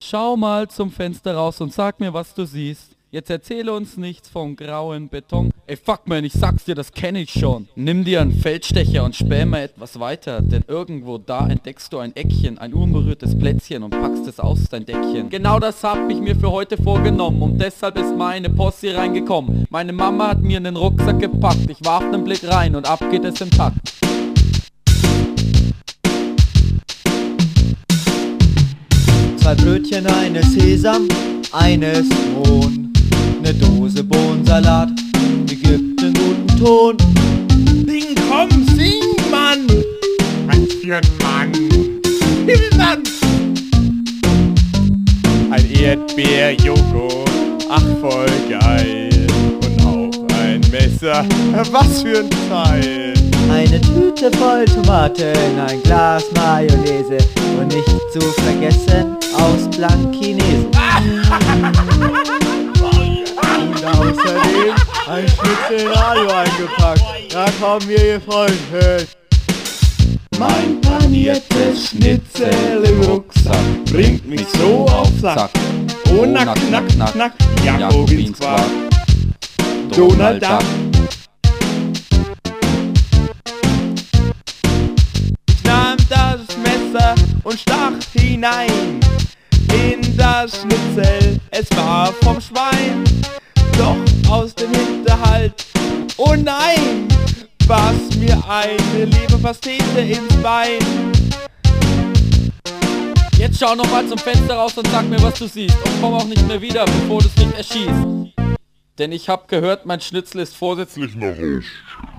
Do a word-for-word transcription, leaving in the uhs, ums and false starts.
Schau mal zum Fenster raus und sag mir, was du siehst. Jetzt erzähle uns nichts vom grauen Beton. Ey fuck man, ich sag's dir, das kenn ich schon. Nimm dir einen Feldstecher und späh mal etwas weiter, denn irgendwo da entdeckst du ein Eckchen, ein unberührtes Plätzchen und packst es aus dein Deckchen. Genau das hab ich mir für heute vorgenommen und deshalb ist meine Posse reingekommen. Meine Mama hat mir einen Rucksack gepackt, ich warf nen Blick rein und ab geht es im Takt. Zwei Brötchen, eines Sesam, eines Mohn. Ne Dose Bohnensalat, die gibt nen guten Ton. Sing, komm, sing, Mann! Was für ein Mann! Himmelmann! Ein Erdbeerjoghurt, ach voll geil. Und auch ein Messer, was für ein Teil. Eine Tüte voll Tomaten, ein Glas Mayonnaise und nicht zu vergessen aus Blankinesen. Und außerdem ein Schnitzel in Alu eingepackt. Da kommen wir, ihr Freunde. Mein paniertes Schnitzel im Rucksack bringt mich so auf Sack. Oh, nack, nack, nack, nack, Jakobins Quark, Donald Duck. Ich nahm das Messer und stach hinein in das Schnitzel, es war vom Schwein. Doch aus dem Hinterhalt, oh nein, war's mir eine Leberpastete ins Bein. Jetzt schau noch mal zum Fenster raus und sag mir, was du siehst. Und komm auch nicht mehr wieder, bevor du's nicht erschießt. Denn ich hab gehört, mein Schnitzel ist vorsätzlich narrisch.